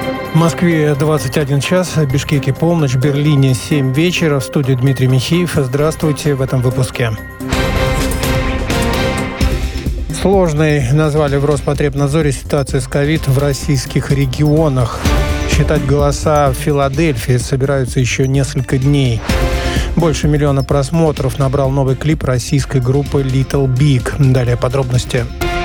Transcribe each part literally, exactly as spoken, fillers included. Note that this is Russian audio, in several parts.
В Москве двадцать один час, в Бишкеке полночь, в Берлине семь вечера. В студии Дмитрий Михеев. Здравствуйте в этом выпуске. Сложной назвали в Роспотребнадзоре ситуацию с ковид в российских регионах. Считать голоса в Филадельфии собираются еще несколько дней. Больше миллиона просмотров набрал новый клип российской группы Little Big. Далее подробности.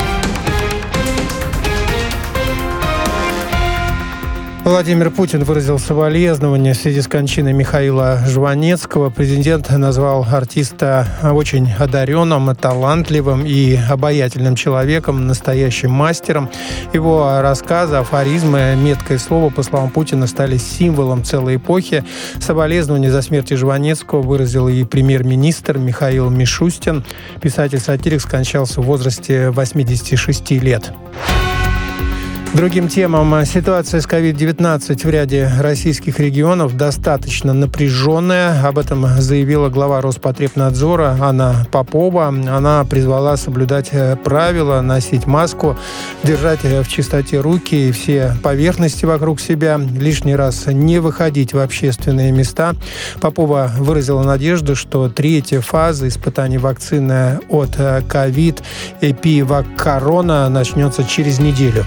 Владимир Путин выразил соболезнования в связи с кончиной Михаила Жванецкого. Президент назвал артиста очень одаренным, талантливым и обаятельным человеком, настоящим мастером. Его рассказы, афоризмы, меткое слово, по словам Путина, стали символом целой эпохи. Соболезнования за смерть Жванецкого выразил и премьер-министр Михаил Мишустин. Писатель-сатирик скончался в возрасте восьмидесяти шести лет. Другим темам. Ситуация с ковид девятнадцать в ряде российских регионов достаточно напряженная. Об этом заявила глава Роспотребнадзора Анна Попова. Она призвала соблюдать правила, носить маску, держать в чистоте руки и все поверхности вокруг себя, лишний раз не выходить в общественные места. Попова выразила надежду, что третья фаза испытаний вакцины от ковид Эпивак-Корона начнется через неделю.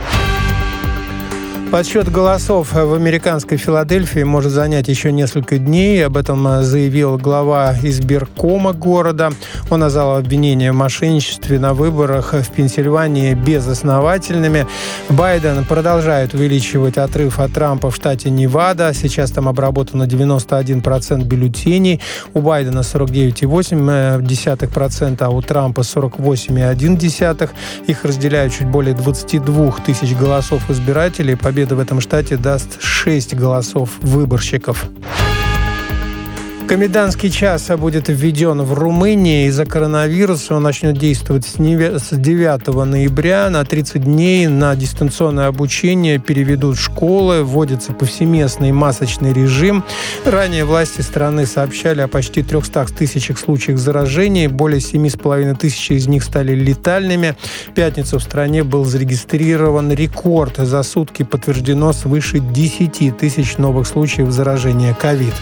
Подсчет голосов в американской Филадельфии может занять еще несколько дней. Об этом заявил глава избиркома города. Он назвал обвинения в мошенничестве на выборах в Пенсильвании безосновательными. Байден продолжает увеличивать отрыв от Трампа в штате Невада. Сейчас там обработано девяносто один процент бюллетеней. У Байдена сорок девять целых восемь десятых процента, а у Трампа сорок восемь целых одна десятая процента. Их разделяют чуть более двадцать два тысяч голосов избирателей. Победа в этом штате даст шесть голосов выборщиков. Комендантский час будет введен в Румынии из-за коронавируса. Он начнет действовать с девятого ноября. На тридцать дней на дистанционное обучение переведут школы. Вводится повсеместный масочный режим. Ранее власти страны сообщали о почти трехстах тысячах случаях заражений. Более семи с половиной тысяч из них стали летальными. В пятницу в стране был зарегистрирован рекорд. За сутки подтверждено свыше десяти тысяч новых случаев заражения ковид.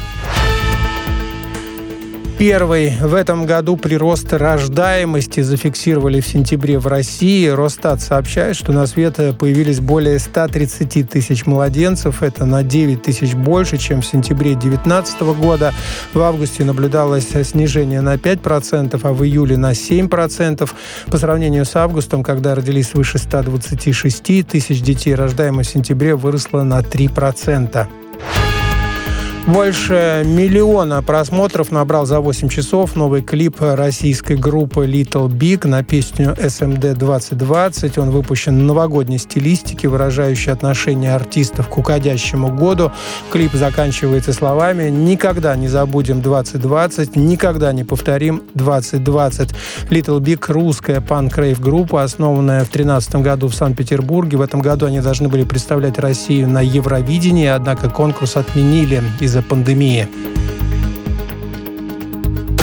Первый в этом году прирост рождаемости зафиксировали в сентябре в России. Росстат сообщает, что на свет появились более ста тридцати тысяч младенцев. Это на девять тысяч больше, чем в сентябре две тысячи девятнадцатого года. В августе наблюдалось снижение на пять процентов, а в июле на семь процентов. По сравнению с августом, когда родились свыше ста двадцати шести тысяч детей, рождаемость в сентябре выросла на три процента. Больше миллиона просмотров набрал за восемь часов новый клип российской группы Little Big на песню эс эм дэ двадцать двадцать. Он выпущен в новогодней стилистике, выражающей отношение артистов к уходящему году. Клип заканчивается словами «Никогда не забудем двадцать двадцать, никогда не повторим двадцать двадцать». Little Big — русская панк-рейв-группа, основанная в две тысячи тринадцатом году в Санкт-Петербурге. В этом году они должны были представлять Россию на Евровидении, однако конкурс отменили из-за пандемии.